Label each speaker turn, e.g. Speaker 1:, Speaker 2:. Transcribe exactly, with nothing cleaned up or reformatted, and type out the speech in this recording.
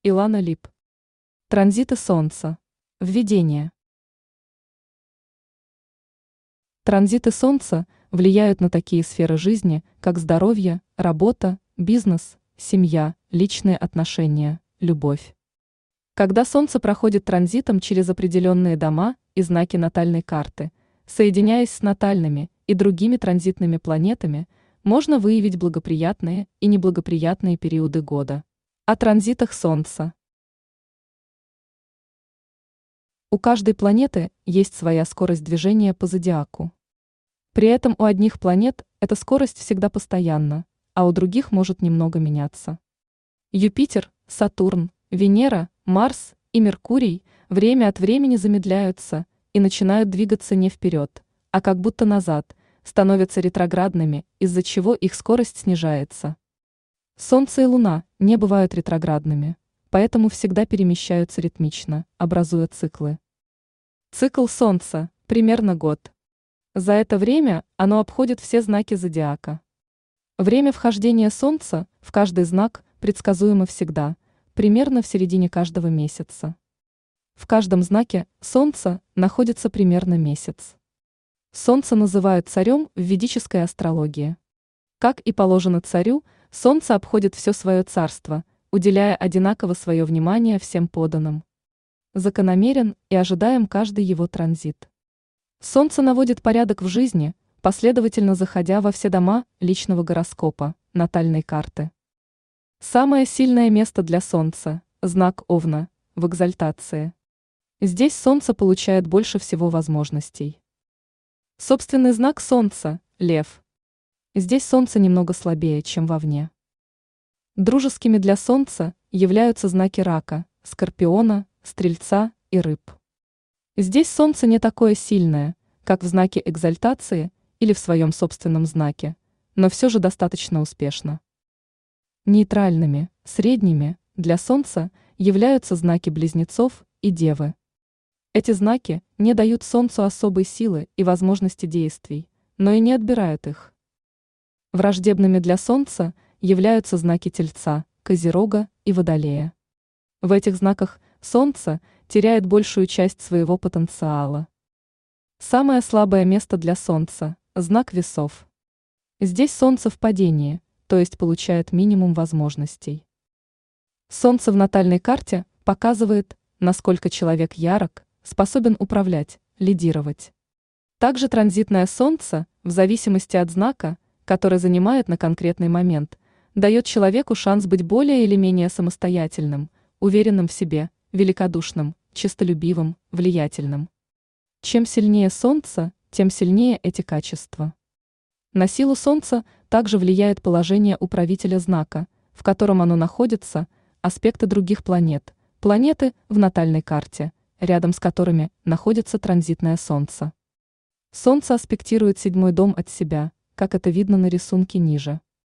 Speaker 1: Илана Лип. Транзиты Солнца. Введение. Транзиты Солнца влияют на такие сферы жизни, как здоровье, работа, бизнес, семья, личные отношения, любовь. Когда Солнце проходит транзитом через определенные дома и знаки натальной карты, соединяясь с натальными и другими транзитными планетами, можно выявить благоприятные и неблагоприятные периоды года. О транзитах Солнца. У каждой планеты есть своя скорость движения по зодиаку. При этом у одних планет эта скорость всегда постоянна, а у других может немного меняться. Юпитер, Сатурн, Венера, Марс и Меркурий время от времени замедляются и начинают двигаться не вперед, а как будто назад, становятся ретроградными, из-за чего их скорость снижается. Солнце и Луна не бывают ретроградными, поэтому всегда перемещаются ритмично, образуя циклы. Цикл Солнца – примерно год. За это время оно обходит все знаки зодиака. Время вхождения Солнца в каждый знак предсказуемо всегда, примерно в середине каждого месяца. В каждом знаке Солнца находится примерно месяц. Солнце называют царем в ведической астрологии. Как и положено царю, Солнце обходит все свое царство, уделяя одинаково свое внимание всем подданным. Закономерен и ожидаем каждый его транзит. Солнце наводит порядок в жизни, последовательно заходя во все дома личного гороскопа, натальной карты. Самое сильное место для Солнца – знак Овна, в экзальтации. Здесь Солнце получает больше всего возможностей. Собственный знак Солнца – Лев. Здесь Солнце немного слабее, чем вовне. Дружескими для Солнца являются знаки Рака, Скорпиона, Стрельца и Рыб. Здесь Солнце не такое сильное, как в знаке экзальтации или в своем собственном знаке, но все же достаточно успешно. Нейтральными, средними для Солнца являются знаки Близнецов и Девы. Эти знаки не дают Солнцу особой силы и возможности действий, но и не отбирают их. Враждебными для Солнца являются знаки Тельца, Козерога и Водолея. В этих знаках Солнце теряет большую часть своего потенциала. Самое слабое место для Солнца – знак Весов. Здесь Солнце в падении, то есть получает минимум возможностей. Солнце в натальной карте показывает, насколько человек ярок, способен управлять, лидировать. Также транзитное Солнце, в зависимости от знака, который занимает на конкретный момент, дает человеку шанс быть более или менее самостоятельным, уверенным в себе, великодушным, честолюбивым, влиятельным. Чем сильнее Солнце, тем сильнее эти качества. На силу Солнца также влияет положение управителя знака, в котором оно находится, аспекты других планет, планеты в натальной карте, рядом с которыми находится транзитное Солнце. Солнце аспектирует седьмой дом от себя, как это видно на рисунке ниже.